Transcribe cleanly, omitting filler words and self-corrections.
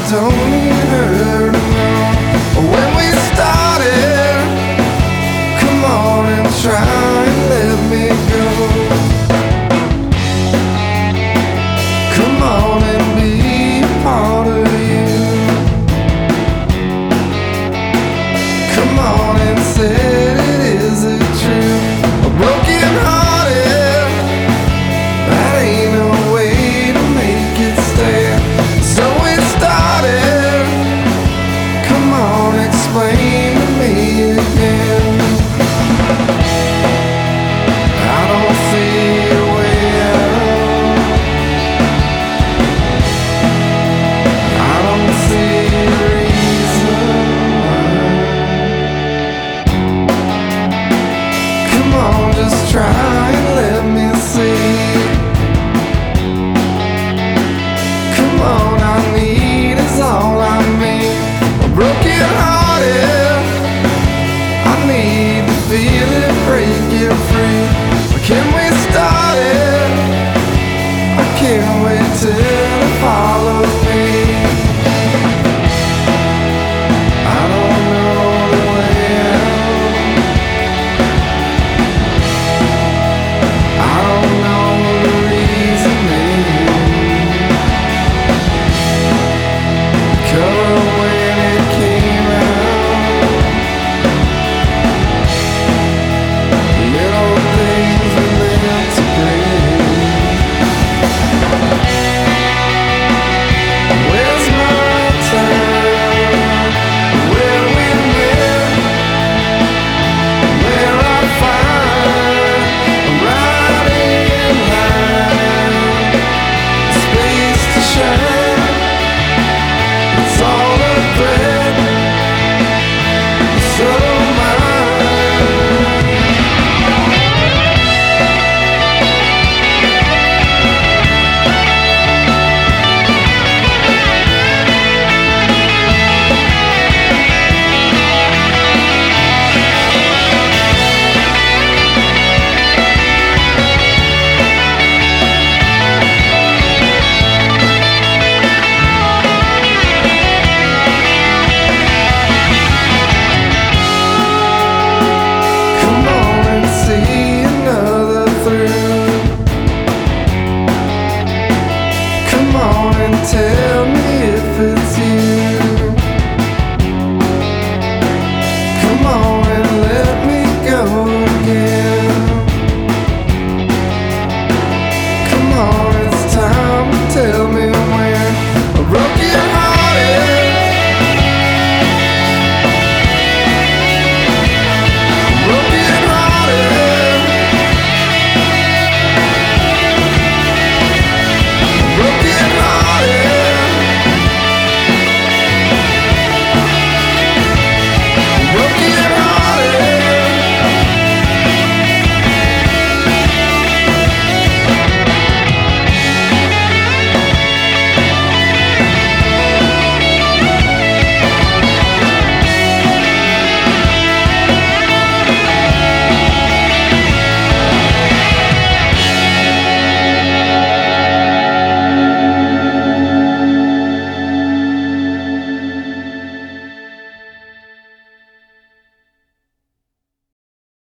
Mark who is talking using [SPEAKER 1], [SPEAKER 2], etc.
[SPEAKER 1] don't need her to know when we started. Come on and try and let me go. Come on and be a part of you. Come on and say it isn't true. A broken hearted, that ain't no way to make it stand. So it started. Come on, explain to me again. I don't see a way out. I don't see a reason why. Come on, just try and let me see. Come on, I need is all I mean. A broken hearted, I need to feel it, break it free. Can we start it? I can't wait till it follows me. I don't know the way out. I don't know the reasoning. Color when it came out. Little things we meant to bring. Where's my time? Where we met? Where I find a riding line, space to shine. It's all a thread, so mine. Come on and see another through. Come on and tell me if it's you.